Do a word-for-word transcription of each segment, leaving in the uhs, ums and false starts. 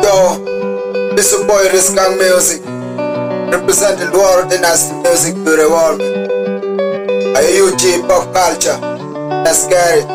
Yo, this your boy Risgang Music, representing the world dynasty music to the world. A U G pop culture, let's get it.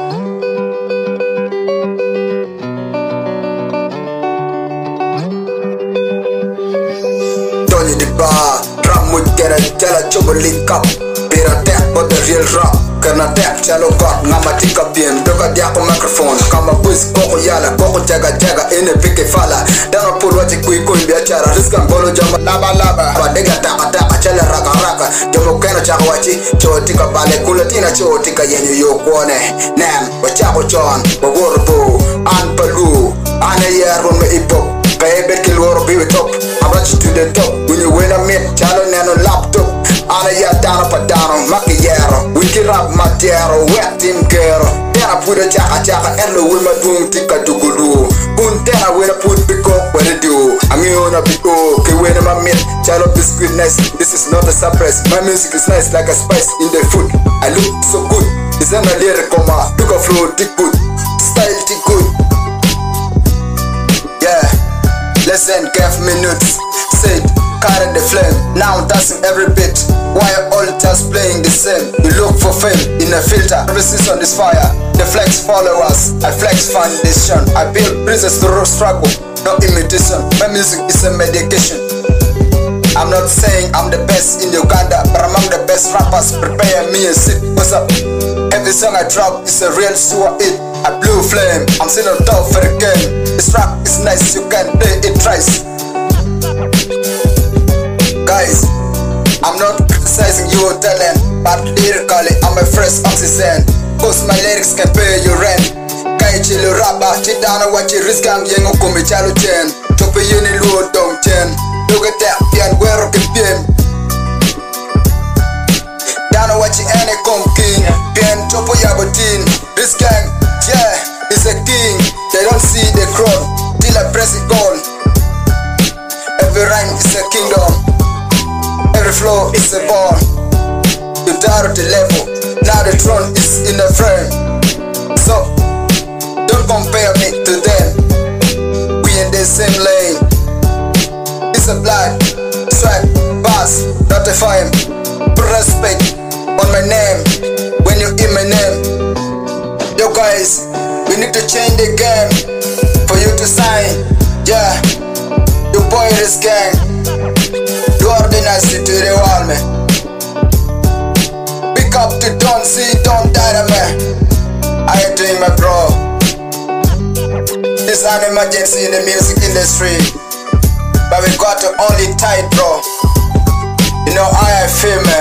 Tony the bar, rap with get a tell a trouble link up. Beer attack but the real rap. Karena tap chalo got ngama tika bien doga dia ko microphone kama bus koko yala koko jaga jaga ene pike fala dano pul waji kui kui biachara riska ngolo jama laba laba badega taka taka chala raka raka jomo keno chako wachi cho tika bale kula tina cho tika yenyu yo kuone nem wachako chon waworo bo an palu ane yer won me ipop kaya bet kilworo biwe top abrachi to the top when you win a mid chalo nano laptop ana ya dano padano makiyero wiki rap matero wet team kero tena puda chaka chaka erlo wima dung tika dugulu kun tena wena put piko where do I'm on a piko ke wena my meat chalo biscuit nice this is not a surprise my music is nice like a spice in the food I look so good it's an lyric coma look a flow tick good style tick good yeah less than five minutes said carry the flame now dancing every bit why all just playing the same you look for fame in a filter every season is fire the flex followers I flex foundation I build bridges through struggle no imitation my music is a medication I'm not saying I'm the best in Uganda but among the best rappers prepare me a sip what's up every song I drop is a real sewer hit I blue flame I'm still on top for the game this rap is nice you can play it twice. Guys, I'm not criticizing your talent, but lyrically I'm a fresh oxygen. Cause my lyrics can pay your rent. Kai chilo rapa, chidana wachi riskam yengo kumi chalo chen. Chope yeni luo dong chen. Look at that, pian guero ke piem. Dana wachi ene kom king. Pian chopo yabotin. This gang, yeah, is a king. They don't see the crown till I press it on. Every rhyme is a kingdom. Every flow is a ball. You down at the level. Now the throne is in the frame. So don't compare me to them. We in the same lane. It's a blood, swag, pass, not a fame. Put respect on my name. When you hear my name. Yo guys, we need to change the game for you to sign. Yeah, your boy is gang. Dynasty to the wall, man. Pick up the don't see, don't die, man. I ain't doing my bro. This an emergency in the music industry, but we got to only tight, bro. You know how I feel, man.